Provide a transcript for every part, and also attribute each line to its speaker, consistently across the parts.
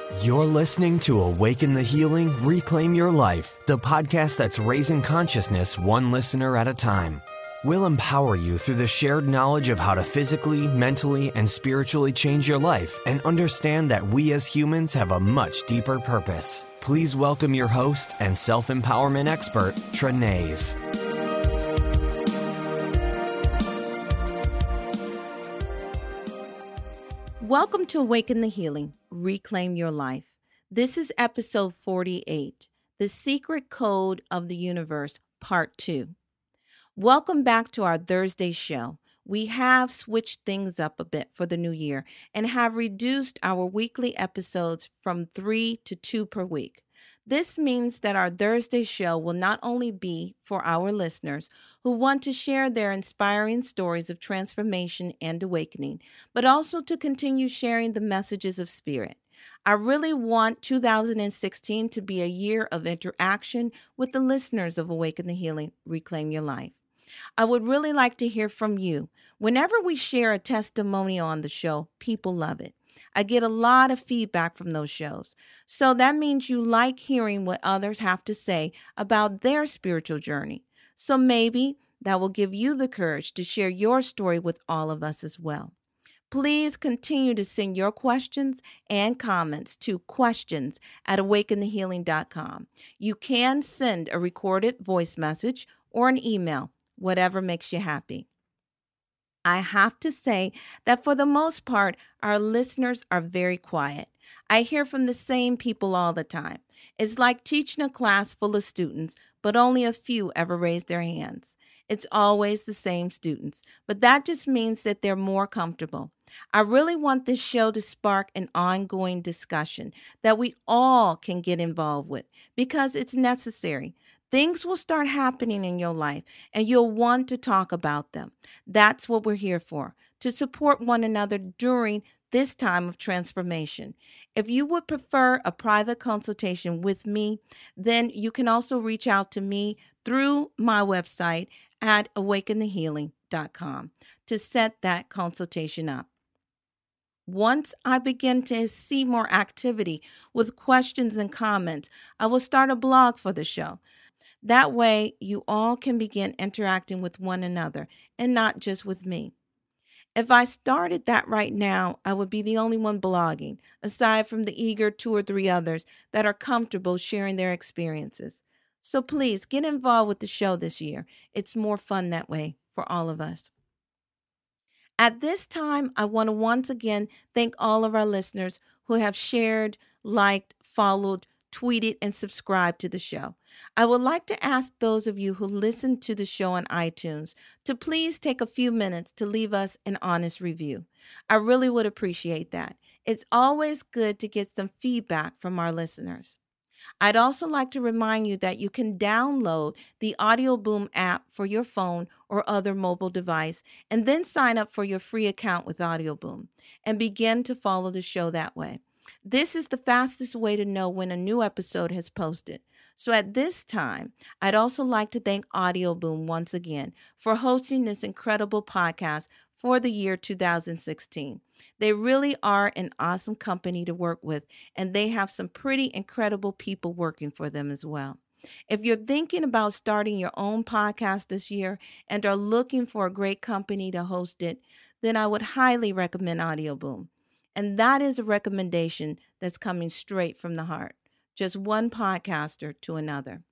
Speaker 1: You're listening to Awaken the Healing, Reclaim Your Life, the podcast that's raising consciousness one listener at a time. We'll empower you through the shared knowledge of how to physically, mentally, and spiritually change your life and understand that we as humans have a much deeper purpose. Please welcome your host and self-empowerment expert, Trenaise.
Speaker 2: Welcome to Awaken the Healing, Reclaim Your Life. This is episode 48, The Secret Code of the Universe, Part 2. Welcome back to our Thursday show. We have switched things up a bit for the new year and have reduced our weekly episodes from 3 to 2 per week. This means that our Thursday show will not only be for our listeners who want to share their inspiring stories of transformation and awakening, but also to continue sharing the messages of spirit. I really want 2016 to be a year of interaction with the listeners of Awaken the Healing, Reclaim Your Life. I would really like to hear from you. Whenever we share a testimonial on the show, people love it. I get a lot of feedback from those shows. So that means you like hearing what others have to say about their spiritual journey. So maybe that will give you the courage to share your story with all of us as well. Please continue to send your questions and comments to questions@awakenthehealing.com. You can send a recorded voice message or an email, whatever makes you happy. I have to say that for the most part, our listeners are very quiet. I hear from the same people all the time. It's like teaching a class full of students, but only a few ever raise their hands. It's always the same students, but that just means that they're more comfortable. I really want this show to spark an ongoing discussion that we all can get involved with because it's necessary. Things will start happening in your life and you'll want to talk about them. That's what we're here for, to support one another during this time of transformation. If you would prefer a private consultation with me, then you can also reach out to me through my website at awakenthehealing.com to set that consultation up. Once I begin to see more activity with questions and comments, I will start a blog for the show. That way, you all can begin interacting with one another and not just with me. If I started that right now, I would be the only one blogging, aside from the eager 2 or 3 others that are comfortable sharing their experiences. So please get involved with the show this year. It's more fun that way for all of us. At this time, I want to once again thank all of our listeners who have shared, liked, followed, tweeted, and subscribed to the show. I would like to ask those of you who listen to the show on iTunes to please take a few minutes to leave us an honest review. I really would appreciate that. It's always good to get some feedback from our listeners. I'd also like to remind you that you can download the Audio Boom app for your phone or other mobile device and then sign up for your free account with Audio Boom and begin to follow the show that way. This is the fastest way to know when a new episode has posted. So at this time, I'd also like to thank Audio Boom once again for hosting this incredible podcast for the year 2016. They really are an awesome company to work with, and they have some pretty incredible people working for them as well. If you're thinking about starting your own podcast this year and are looking for a great company to host it, then I would highly recommend Audio Boom. And that is a recommendation that's coming straight from the heart. Just one podcaster to another.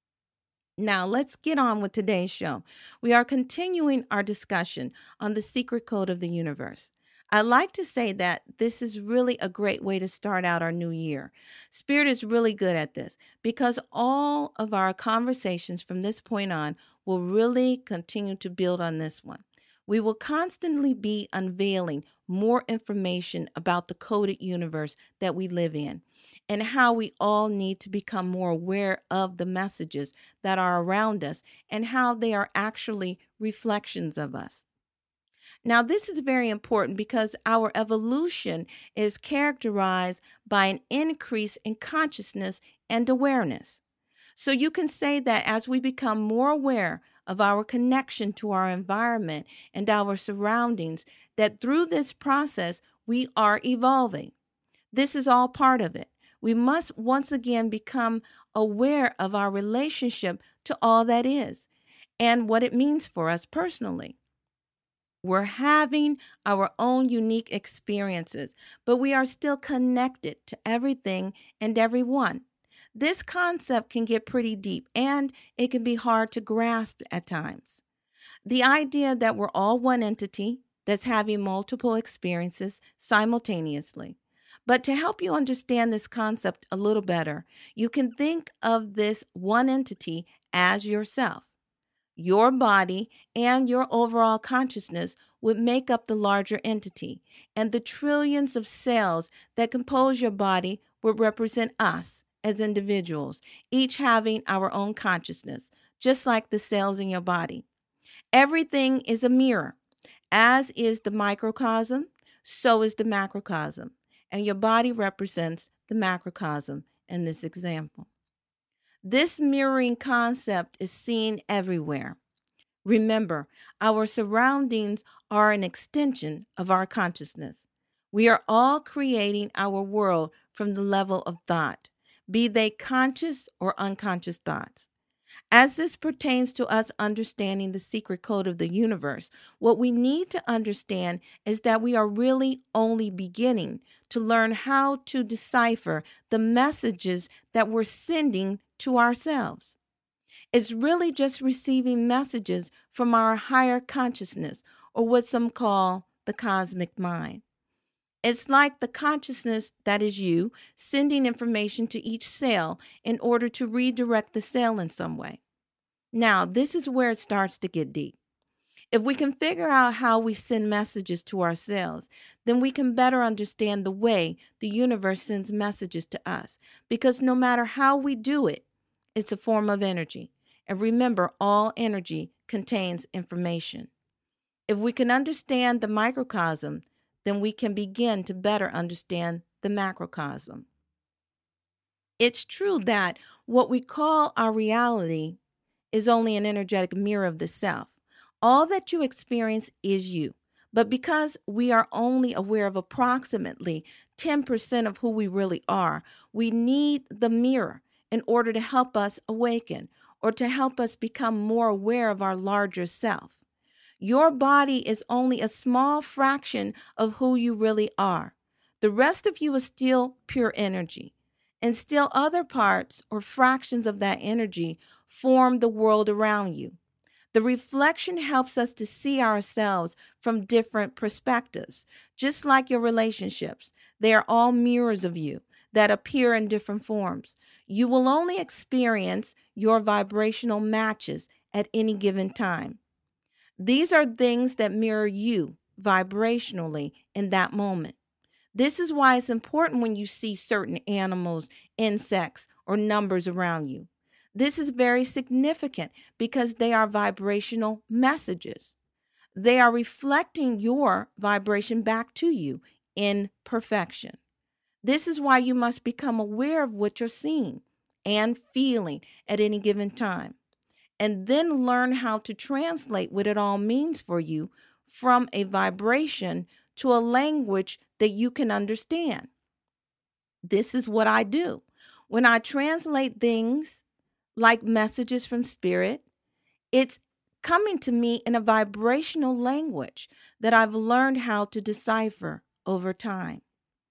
Speaker 2: Now, let's get on with today's show. We are continuing our discussion on the secret code of the universe. I like to say that this is really a great way to start out our new year. Spirit is really good at this because all of our conversations from this point on will really continue to build on this one. We will constantly be unveiling more information about the coded universe that we live in and how we all need to become more aware of the messages that are around us and how they are actually reflections of us. Now, this is very important because our evolution is characterized by an increase in consciousness and awareness. So you can say that as we become more aware of our connection to our environment and our surroundings, that through this process, we are evolving. This is all part of it. We must once again become aware of our relationship to all that is and what it means for us personally. We're having our own unique experiences, but we are still connected to everything and everyone. This concept can get pretty deep and it can be hard to grasp at times. The idea that we're all one entity that's having multiple experiences simultaneously. But to help you understand this concept a little better, you can think of this one entity as yourself. Your body and your overall consciousness would make up the larger entity, and the trillions of cells that compose your body would represent us as individuals, each having our own consciousness, just like the cells in your body. Everything is a mirror. As is the microcosm, so is the macrocosm, and your body represents the macrocosm in this example. This mirroring concept is seen everywhere. Remember, our surroundings are an extension of our consciousness. We are all creating our world from the level of thought, be they conscious or unconscious thoughts. As this pertains to us understanding the secret code of the universe, what we need to understand is that we are really only beginning to learn how to decipher the messages that we're sending to ourselves. It's really just receiving messages from our higher consciousness, or what some call the cosmic mind. It's like the consciousness that is you sending information to each cell in order to redirect the cell in some way. Now, this is where it starts to get deep. If we can figure out how we send messages to our cells, then we can better understand the way the universe sends messages to us. Because no matter how we do it, it's a form of energy. And remember, all energy contains information. If we can understand the microcosm, then we can begin to better understand the macrocosm. It's true that what we call our reality is only an energetic mirror of the self. All that you experience is you. But because we are only aware of approximately 10% of who we really are, we need the mirror in order to help us awaken or to help us become more aware of our larger self. Your body is only a small fraction of who you really are. The rest of you is still pure energy. And still other parts or fractions of that energy form the world around you. The reflection helps us to see ourselves from different perspectives. Just like your relationships, they are all mirrors of you that appear in different forms. You will only experience your vibrational matches at any given time. These are things that mirror you vibrationally in that moment. This is why it's important when you see certain animals, insects, or numbers around you. This is very significant because they are vibrational messages. They are reflecting your vibration back to you in perfection. This is why you must become aware of what you're seeing and feeling at any given time, and then learn how to translate what it all means for you from a vibration to a language that you can understand. This is what I do. When I translate things like messages from spirit, it's coming to me in a vibrational language that I've learned how to decipher over time.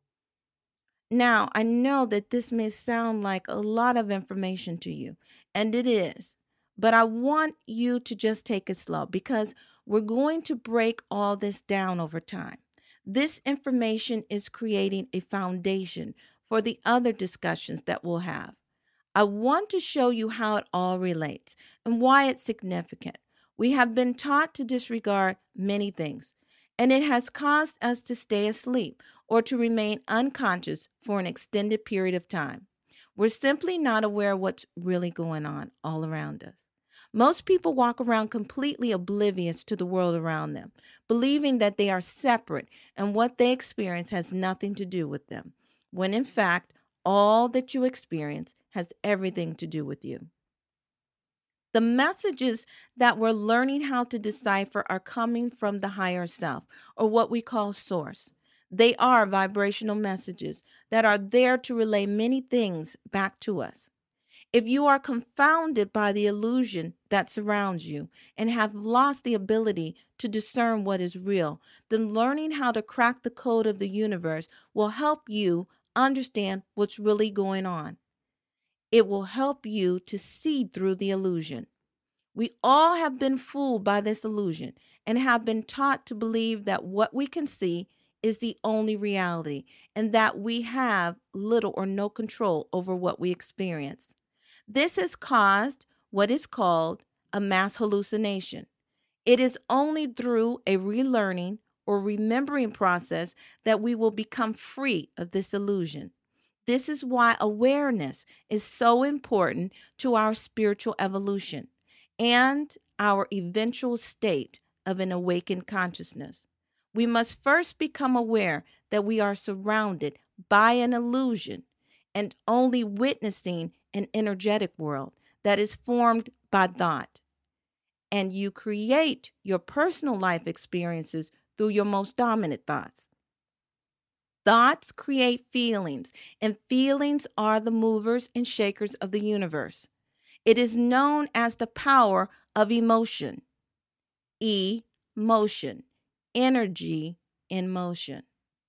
Speaker 2: Now, I know that this may sound like a lot of information to you, and it is, but I want you to just take it slow because we're going to break all this down over time. This information is creating a foundation for the other discussions that we'll have. I want to show you how it all relates and why it's significant. We have been taught to disregard many things, and it has caused us to stay asleep or to remain unconscious for an extended period of time. We're simply not aware of what's really going on all around us. Most people walk around completely oblivious to the world around them, believing that they are separate and what they experience has nothing to do with them, when in fact, all that you experience has everything to do with you. The messages that we're learning how to decipher are coming from the higher self, or what we call source. They are vibrational messages that are there to relay many things back to us. If you are confounded by the illusion that surrounds you and have lost the ability to discern what is real, then learning how to crack the code of the universe will help you understand what's really going on. It will help you to see through the illusion. We all have been fooled by this illusion and have been taught to believe that what we can see is the only reality and that we have little or no control over what we experience. This has caused what is called a mass hallucination. It is only through a relearning or remembering process that we will become free of this illusion. This is why awareness is so important to our spiritual evolution and our eventual state of an awakened consciousness. We must first become aware that we are surrounded by an illusion and only witnessing an energetic world that is formed by thought. And you create your personal life experiences through your most dominant thoughts. Thoughts create feelings, and feelings are the movers and shakers of the universe. It is known as the power of emotion. Emotion, energy in motion.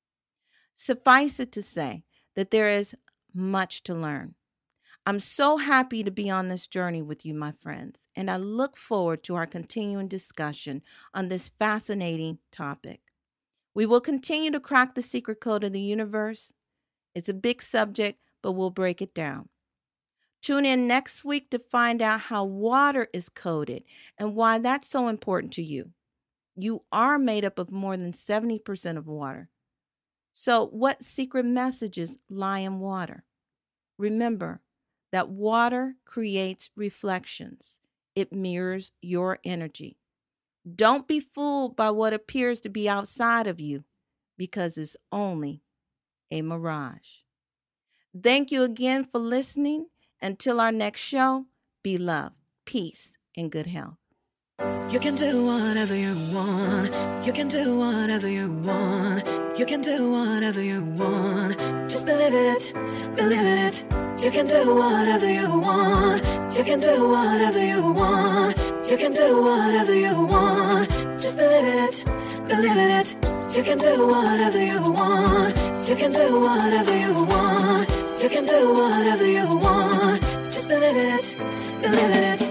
Speaker 2: Suffice it to say that there is much to learn. I'm so happy to be on this journey with you, my friends, and I look forward to our continuing discussion on this fascinating topic. We will continue to crack the secret code of the universe. It's a big subject, but we'll break it down. Tune in next week to find out how water is coded and why that's so important to you. You are made up of more than 70% of water. So, what secret messages lie in water? Remember that water creates reflections. It mirrors your energy. Don't be fooled by what appears to be outside of you because it's only a mirage. Thank you again for listening. Until our next show, be love, peace, and good health.
Speaker 3: You can do whatever you want. You can do whatever you want. You can do whatever you want. Just believe it, believe it. You can do whatever you want. You can do whatever you want. You can do whatever you want. Just believe it, believe it. You can do whatever you want. You can do whatever you want. You can do whatever you want. Just believe it, believe it.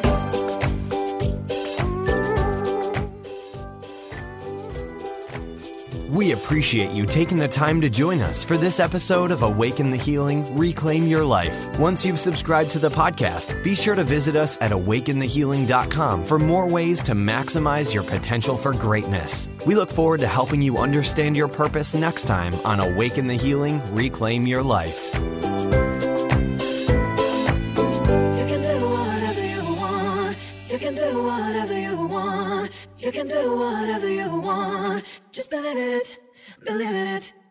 Speaker 1: We appreciate you taking the time to join us for this episode of Awaken the Healing, Reclaim Your Life. Once you've subscribed to the podcast, be sure to visit us at awakenthehealing.com for more ways to maximize your potential for greatness. We look forward to helping you understand your purpose next time on Awaken the Healing, Reclaim Your Life.
Speaker 3: You can do whatever you want. You can do whatever you want. You can do whatever you want. Just believe it, believe it.